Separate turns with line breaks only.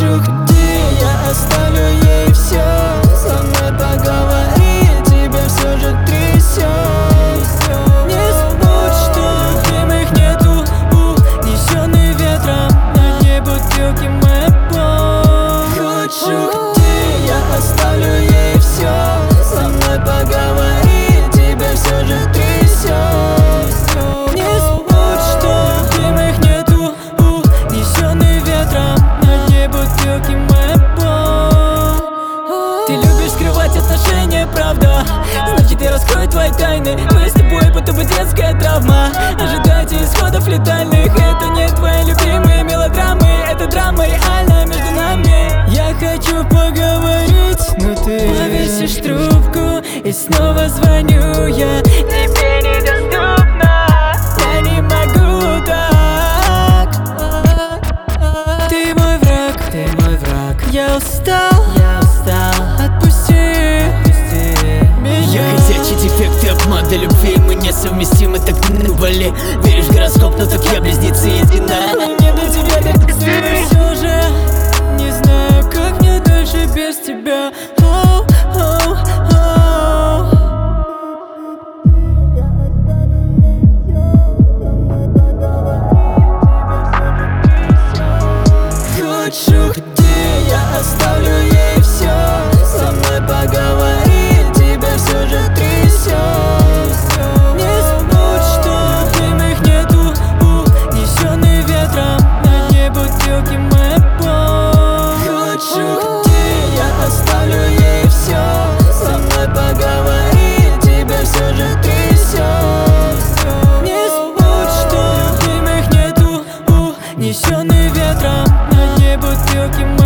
Хочу где я оставлю ей все. Со мной поговори, тебя все же трясет. Не забудь, что любимых нету, унесенный ветром на дне бутылки моя боль. Хочу где я оставлю ей все. Со мной поговори, тебя все же трясет. Не забудь, что любимых нету, унесенный ветром на дне бутылки моя боль. Ты любишь скрывать отношения, правда? Значит, я раскрою твои тайны. Мы с тобой будто бы детская травма. Ожидайте исходов летальных. Это не твои любимые мелодрамы, это драма реальная между нами. Я хочу поговорить, но ты повесишь трубку, и снова звоню я. Тебе недоступно, я не могу так. Ты мой враг, я устал, отпусти меня.
Я ходячий дефект и обман для любви. Мы несовместимы, так боли. Веришь в гороскоп, но так я близнецы едина.
Мне до тебя так стыдно, все же не знаю, как мне дальше без тебя. Хочу где я оставлю ей все. Со мной поговори, тебя все же трясет. Не забудь, что любимых нету, унесенный ветром на дне бутылки моя боль. Хочу где я оставлю ей все. Со мной поговори, тебя все же трясет. Не забудь, что любимых нету, унесенный ветром на дне бутылки моя боль.